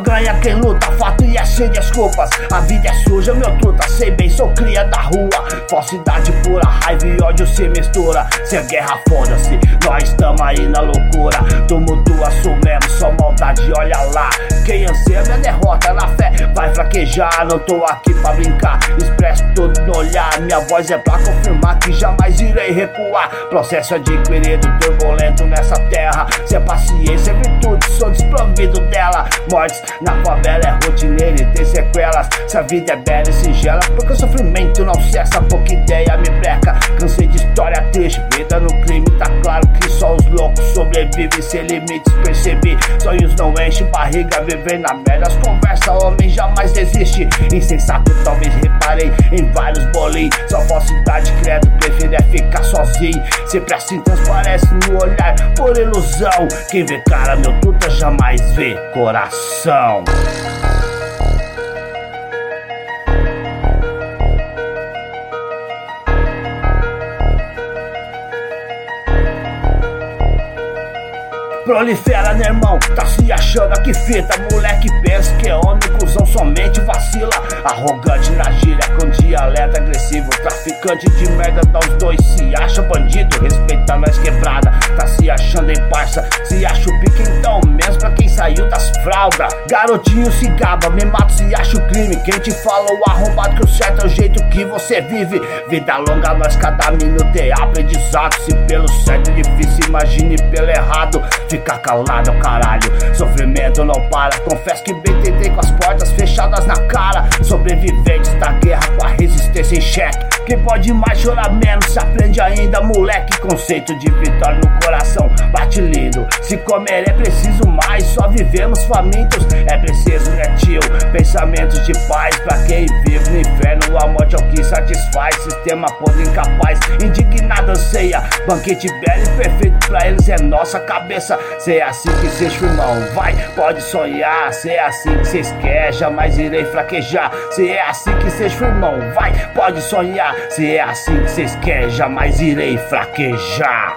ganha quem luta, fato e é sem desculpas. A vida é suja, meu truta, sei bem, sou cria da rua. Falsidade pura, raiva e ódio se mistura. Se é guerra, foda-se, nós tamo aí na loucura. Tumultuaço mesmo, só maldade, olha lá. Quem anseia minha derrota na fé vai fraquejar. Não tô aqui pra brincar, expresso tudo no olhar. Minha voz é pra confirmar que jamais irei recuar. Processo adquirido, turbulento nessa terra. Se é paciência, é virtude, sou desprovido dela. Mortes na favela é rotineira e tem sequelas. Se a vida é bela e singela, porque o sofrimento não cessa, pouca ideia me breca. Cansei de história triste, vida no crime. Tá claro que só os loucos sobrevivem sem limites, percebi. Sonhos não enchem barriga, viver na merda. As conversas, homem jamais desiste. Insensato, talvez reparei em vários bolinhos. Só falsidade, credo, prefiro é ficar sozinho. Sempre assim transparece no olhar, por ilusão. Quem vê cara, meu truta, jamais vê coração. Prolifera, né, irmão? Tá se achando aqui fita. Moleque pensa que é homem, cuzão somente vacila. Arrogante na gíria com dialeto agressivo. Traficante de merda dá os dois. Se acha bandido, respeita nós quebrada. Tá se achando em parça, se acha o pique então menos pra quem saiu das fraldas. Garotinho se gaba, me mata se acha o crime. Quem te fala o arrombado que o certo é o jeito que você vive. Vida longa, nós cada minuto é aprendizado. Se pelo certo é difícil, imagine pelo errado. Ficar calado, caralho, sofrimento não para. Confesso que bem tentei com as portas fechadas na cara. Sobreviventes da guerra com a resistência em xeque. Quem pode mais chorar menos, se aprende ainda, moleque. Conceito de vitória no coração bate lindo. Se comer é preciso mais, só vivemos famintos. É preciso, né, tio? Pensamentos de paz pra quem vive no inferno. A morte é o que satisfaz, sistema podre incapaz. Indignado anseia, banquete belo e perfeito pra eles é nossa cabeça. Se é assim que cês, irmão, vai, pode sonhar. Se é assim que cês quer, jamais irei fraquejar. Se é assim que cês, irmão, vai, pode sonhar. Se é assim que cês quer, jamais irei fraquejar.